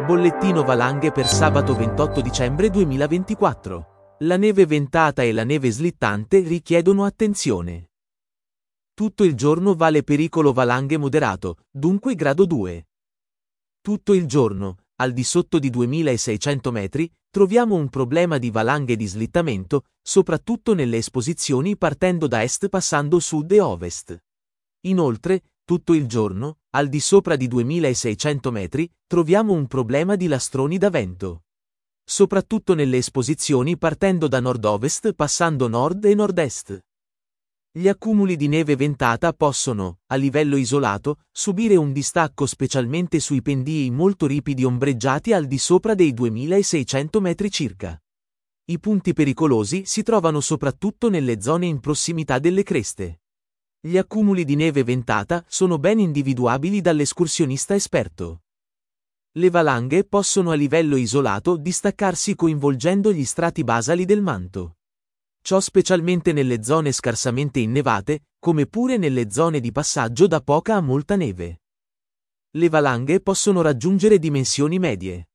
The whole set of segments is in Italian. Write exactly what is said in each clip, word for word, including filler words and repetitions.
Bollettino valanghe per sabato ventotto dicembre duemilaventiquattro. La neve ventata e la neve slittante richiedono attenzione. Tutto il giorno vale pericolo valanghe moderato, dunque grado due. Tutto il giorno, al di sotto di duemilaseicento metri, troviamo un problema di valanghe di slittamento, soprattutto nelle esposizioni partendo da est passando sud e ovest. Inoltre, tutto il giorno, al di sopra di duemilaseicento metri, troviamo un problema di lastroni da vento. Soprattutto nelle esposizioni partendo da nord-ovest passando nord e nord-est. Gli accumuli di neve ventata possono, a livello isolato, subire un distacco specialmente sui pendii molto ripidi ombreggiati al di sopra dei duemilaseicento metri circa. I punti pericolosi si trovano soprattutto nelle zone in prossimità delle creste. Gli accumuli di neve ventata sono ben individuabili dall'escursionista esperto. Le valanghe possono a livello isolato distaccarsi coinvolgendo gli strati basali del manto. Ciò specialmente nelle zone scarsamente innevate, come pure nelle zone di passaggio da poca a molta neve. Le valanghe possono raggiungere dimensioni medie.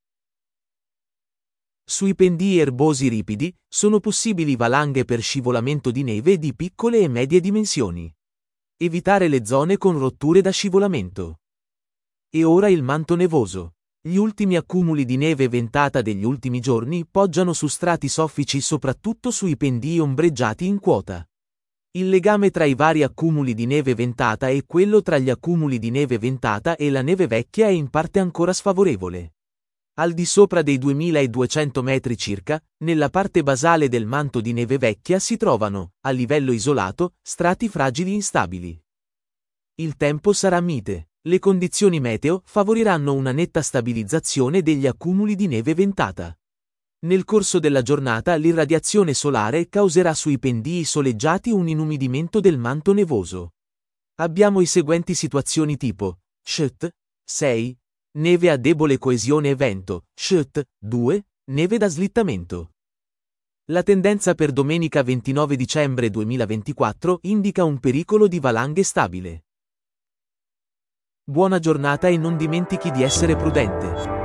Sui pendii erbosi ripidi, sono possibili valanghe per scivolamento di neve di piccole e medie dimensioni. Evitare le zone con rotture da scivolamento. E ora il manto nevoso. Gli ultimi accumuli di neve ventata degli ultimi giorni poggiano su strati soffici soprattutto sui pendii ombreggiati in quota. Il legame tra i vari accumuli di neve ventata e quello tra gli accumuli di neve ventata e la neve vecchia è in parte ancora sfavorevole. Al di sopra dei duemiladuecento metri circa, nella parte basale del manto di neve vecchia si trovano, a livello isolato, strati fragili instabili. Il tempo sarà mite. Le condizioni meteo favoriranno una netta stabilizzazione degli accumuli di neve ventata. Nel corso della giornata l'irradiazione solare causerà sui pendii soleggiati un inumidimento del manto nevoso. Abbiamo i seguenti situazioni tipo: S H T sei, neve a debole coesione e vento, S H T due, neve da slittamento. La tendenza per domenica ventinove dicembre duemilaventiquattro indica un pericolo di valanghe stabile. Buona giornata e non dimentichi di essere prudente.